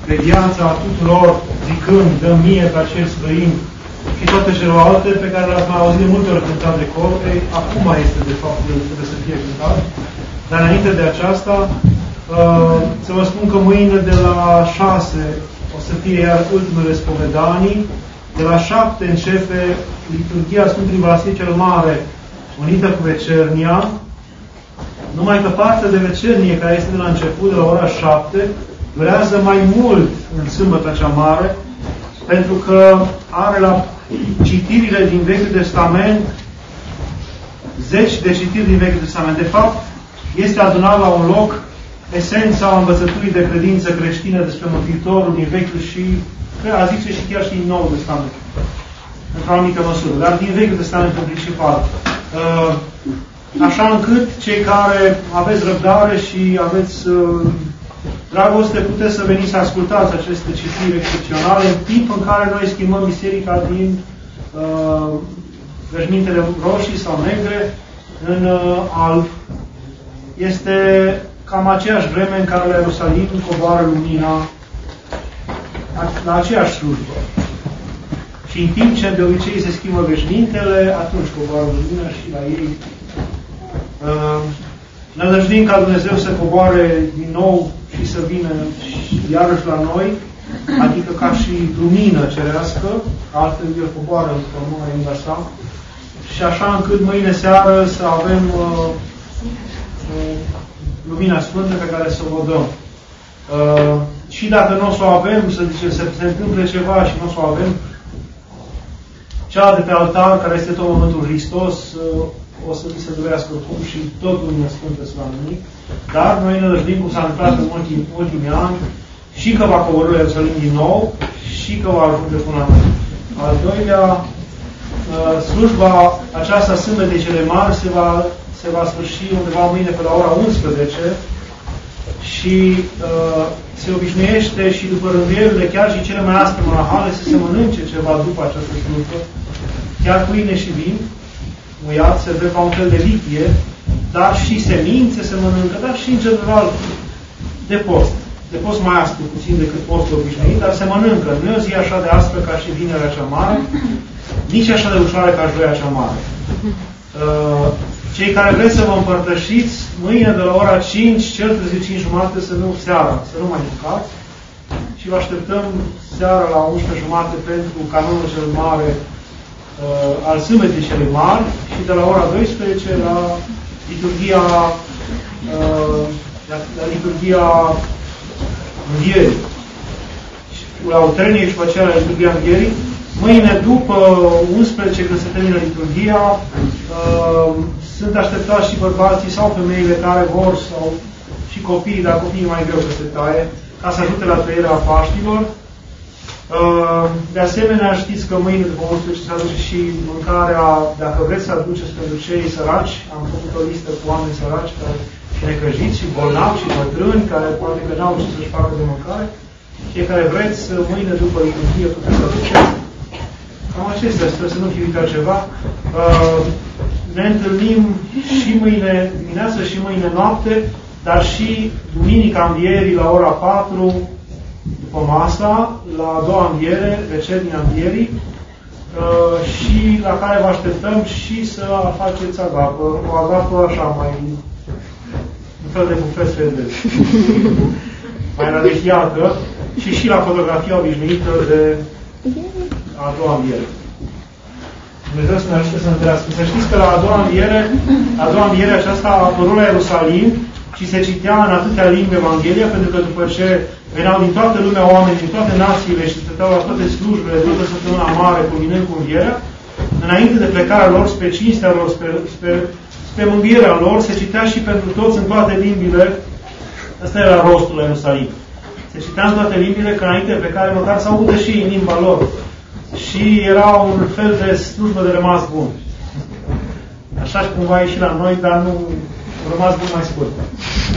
pe viața tuturor, zicând, dă mie pe acel străin și toate celelalte pe care le-ați mai auzit de multe ori cântat de cor, acum este de fapt, trebuie să fie cântat. Dar înainte de aceasta, să vă spun că mâine de la 6 o să fie iar ultimele spovedanii, de la 7 începe liturghia Sfântului Vasil cel Mare, unită cu vecernia, numai că partea de vecernie, care este de la început, de la ora 7, durează mai mult în sâmbătă cea mare, pentru că are la citirile din Vechiul Testament zeci de citiri din Vechiul Testament. De fapt, este adunat la un loc esența învățăturii de credință creștină despre Mântuitorul din Vechiul și, a zice, și chiar și din Noul Testament. Într-o anumită măsură. Dar din Vechiul Testament în principal. Așa încât cei care aveți răbdare și aveți dragoste, puteți să veniți să ascultați aceste citiri excepționale în timp în care noi schimbăm biserica din veșmintele roșii sau negre în alb. Este cam aceeași vreme în care la Ierusalim coboară lumina la aceeași slujbă. Și în timp ce de obicei se schimbă veșmintele, atunci coboară lumina și la ei. Ne nădăjduim ca Dumnezeu să coboare din nou și să vină iarăși la noi, adică ca și lumină cerească, altfel El coboară într-o numai în sa. Și așa încât mâine seară să avem lumina sfântă pe care să o dăm. Și dacă nu o să o avem, să zicem, se întâmple ceva și nu o să o avem, cea de pe altar, care este tot momentul Hristos, o să vi se dorească oricum și tot lumina sfântă să va nimic. Dar noi ne nădăjduim, cum s-a întâmplat în ultimii ani, și că va coborî la Ierusalim din nou și că va ajunge până la noi. Al doilea, slujba aceasta sâmbetei cele mari se va sfârși undeva mâine pe la ora 11 și se obișnuiește și după rânduielile, chiar și cele mai aspre monahale, să se mănânce ceva după această slujbă, chiar pâine și vin, muiat, se vede ca un fel de lichie, dar și semințe se mănâncă, dar și în general de post. De post mai aspru puțin decât postul obișnuit, dar se mănâncă. Nu e o zi așa de aspră ca și vinerea cea mare, nici așa de ușoară ca joia cea mare. Cei care vreți să vă împărtășiți, mâine de la ora 5, cel târziu 5 jumate, să nu seara, să nu mai mâncați. Și vă așteptăm seara la 11 jumate pentru canonul cel mare al sâmbetei cele mari și de la ora 12 la liturghia Învierii. La Utrenie și pe aceea la liturghia Învierii. Mâine, după 11, când se termină liturghia, sunt așteptați și bărbații sau femeile care vor, sau și copiii, dar copiii mai greu să se taie, ca să ajute la trăirea Paștilor. De asemenea, știți că mâine, după 11, se aduce și mâncarea, dacă vreți să aduceți pentru cei săraci. Am făcut o listă cu oameni săraci și necăjiți și bolnavi și bătrâni, care poate că n-au ce să-și facă de mâncare. Cei care vreți, mâine, după liturghie, puteți să aduceți. Cam acestea, sper să nu fie uitat ceva. Ne întâlnim și mâine dimineață și mâine noapte, dar și duminica Învierii la ora 4, după masa, la a doua înviere, vecernia Învierii, și la care vă așteptăm și să faceți agapă. O agapă așa, mai un fel de bufet suedez. Mai rarefiată și la fotografia obișnuită de a doua înviere. Dumnezeu să ne ajute să ne întâlnească. Să știți că la a doua înviere aceasta a apărut la Ierusalim și se citea în atâtea limbi Evanghelia, pentru că după ce veneau din toată lumea oameni, din toate națiile și stăteau la toate slujbele, toată săptămâna mare, culminând cu învierea, înainte de plecarea lor, spre cinstea lor, spre mângâierea lor, se citea și pentru toți în toate limbile. Ăsta era rostul la Ierusalim. Se citea în toate limbile, că înainte de plecare măcar să audă și în limba lor. Și era un fel de slujbă de rămas bun. Așa și cumva e și la noi, dar nu rămas bun mai scurt.